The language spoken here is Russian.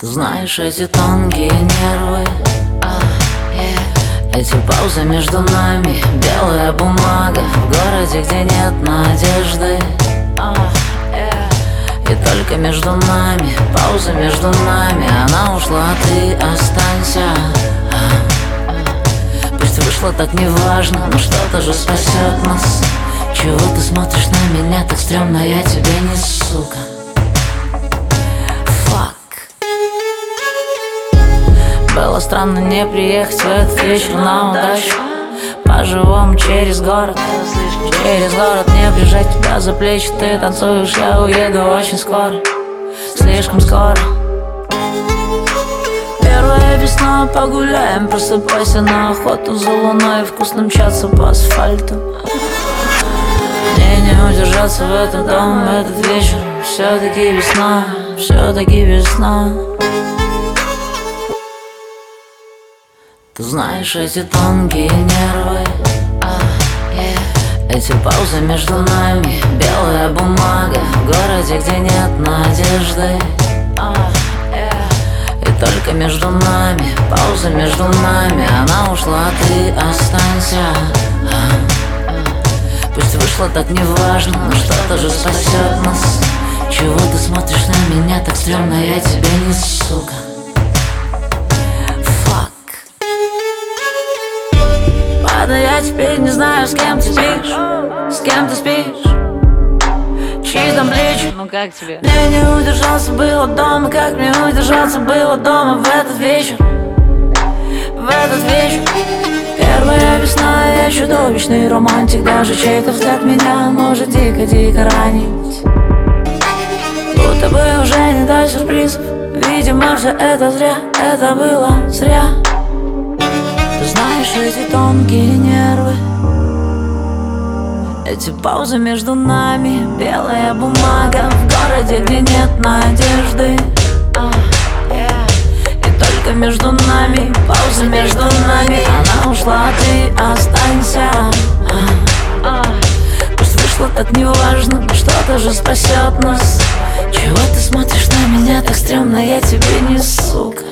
Ты знаешь эти тонкие нервы, эти паузы между нами, белая бумага в городе, где нет надежды. И только между нами, пауза между нами, она ушла, а ты останься. Пусть вышло так неважно, но что-то же спасет нас. Чего ты смотришь на меня так стрёмно, я тебе не сука. Было странно не приехать в этот вечер на удачу. По-живому через город, не прижать тебя за плечи. Ты танцуешь, я уеду очень скоро, слишком скоро. Первая весна, погуляем, просыпайся на охоту за луной. Вкусно мчаться по асфальту. Мне не удержаться в этот дом, в этот вечер. Все-таки весна, все-таки весна. Ты знаешь эти тонкие нервы, эти паузы между нами, белая бумага в городе, где нет надежды. И только между нами, пауза между нами, она ушла, а ты останься. Пусть вышло так неважно, но что-то же спасет нас. Чего ты смотришь на меня так стрёмно, я тебе не сука. Ладно, я теперь не знаю, с кем ты спишь, с кем ты спишь, чьи там плечи. Ну как тебе? Мне не удержаться было дома, как мне удержаться было дома в этот вечер, в этот вечер. Первая весна, я чудовищный романтик. Даже чей-то взгляд меня может дико-дико ранить. Будто бы уже не до сюрпризов. Видимо, все это зря, это было зря. Ты знаешь эти тонкие нервы, эти паузы между нами, белая бумага в городе, где нет надежды. И только между нами, пауза между нами, она ушла, а ты останься. Пусть вышло так неважно, но что-то же спасет нас. Чего ты смотришь на меня так стрёмно, я тебе не сука.